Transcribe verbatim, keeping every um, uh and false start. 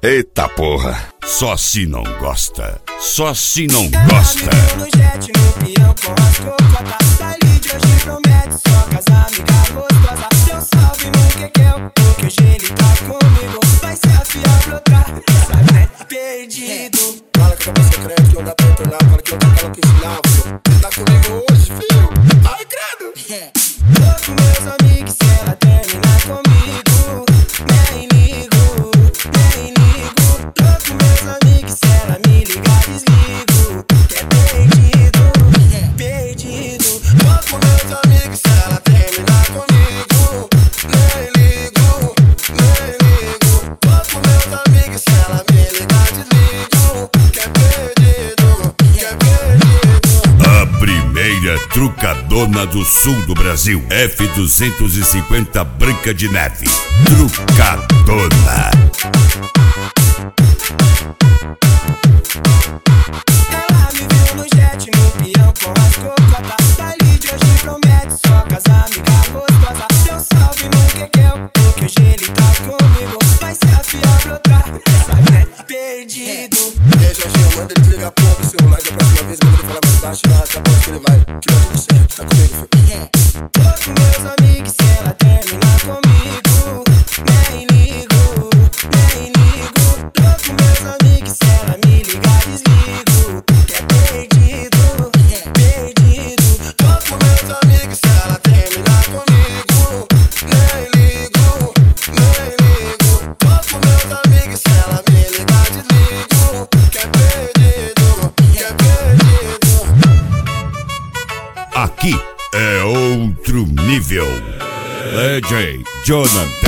Eita porra, só se não gosta, só se não gosta. Ela me viu no jet, no peão com as cocotas. Dali de hoje promete só casa, amiga gostosa. Deu salve no Kekel, porque hoje ele tá comigo. Vai se afiar pra outra, sabe, né? Perdido. Fala que tá secreto, não dá pra entornar. Fala que eu tô aquela que ensinava. Você tá comigo hoje, filho? Ai, credo. Tô com meus amigos, se ela terminar comigo, nem ligo, nem ligo. Tô com meus amigos, se ela me ligar, desligo. Que é perdido, perdido. Tô com meus amigos, se ela terminar comigo, nem ligo, nem ligo. Tô com meus amigos, se ela me ligar, desligo. Que é perdido, que é perdido. A primeira trucadona do sul do Brasil, F duzentos e cinquenta Branca de Neve. Trucadona. Ela me viu no jet, no peão com as cocotas. Dali de hoje promete só casa, amiga gostosa. Deu salve no Kekel, porque hoje ele tá comigo. Vai se afiar pra outra, sabe, né? Perdido. E aí, Jorginho, manda ele desligar a porra do celular. Da próxima vez, manda ele falar mais baixo. E arrasta a porta que ele vai. Que vai tudo certo, tá comigo, filho. Tô com meus amigos, se ela terminar comigo, nem ligo, nem ligo. Tô com meus amigos, se ela me ligar, desligo. Que é perdido, perdido. Tô com meus amigos, se ela terminar comigo, nem ligo, nem ligo. Tô com meus amigos, se ela me ligar, desligo. Que é perdido, que é perdido. Aqui é outro nível. D J Jonathan.